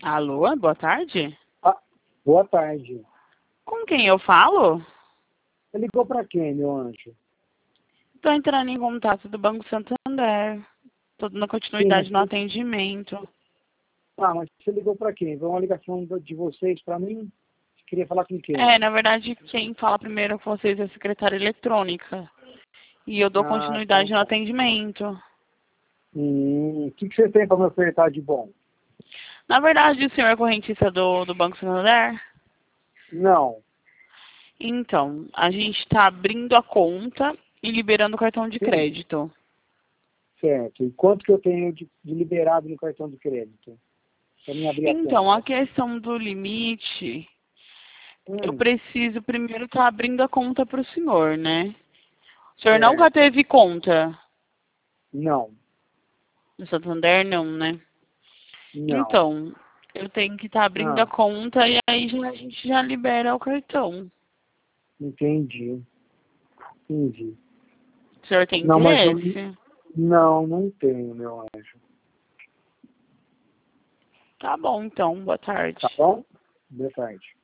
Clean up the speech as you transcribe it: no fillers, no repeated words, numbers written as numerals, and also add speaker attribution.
Speaker 1: Alô, boa tarde.
Speaker 2: Ah, boa tarde.
Speaker 1: Com quem eu falo?
Speaker 2: Você ligou para quem, meu anjo?
Speaker 1: Estou entrando em contato do Banco Santander. Estou dando
Speaker 2: Sim,
Speaker 1: continuidade no atendimento.
Speaker 2: mas você ligou para quem? Foi uma ligação de vocês para mim? Você queria falar com quem?
Speaker 1: Na verdade, quem fala primeiro com vocês é a secretária eletrônica. E eu dou
Speaker 2: Ah, então
Speaker 1: continuidade no
Speaker 2: tá.
Speaker 1: atendimento.
Speaker 2: O que você tem para me ofertar de bom?
Speaker 1: Na verdade, o senhor é correntista do Banco Santander?
Speaker 2: Não.
Speaker 1: Então, a gente está abrindo a conta e liberando o cartão de
Speaker 2: Sim,
Speaker 1: crédito.
Speaker 2: certo. E quanto que eu tenho de liberado no cartão de crédito? Para mim abrir a
Speaker 1: Então, a
Speaker 2: conta.
Speaker 1: questão do limite, eu
Speaker 2: Hum,
Speaker 1: preciso primeiro estar abrindo a conta para o senhor, né? O senhor nunca
Speaker 2: certo.
Speaker 1: teve conta
Speaker 2: Não,
Speaker 1: no Santander, não, né?
Speaker 2: não.
Speaker 1: Então, eu tenho que estar abrindo a
Speaker 2: Ah,
Speaker 1: conta e aí a gente já libera o cartão.
Speaker 2: entendi. Entendi.
Speaker 1: O senhor tem
Speaker 2: Não, mas eu
Speaker 1: interesse?
Speaker 2: não tenho, meu anjo.
Speaker 1: Tá bom, então. Boa tarde.
Speaker 2: Tá bom? Boa tarde.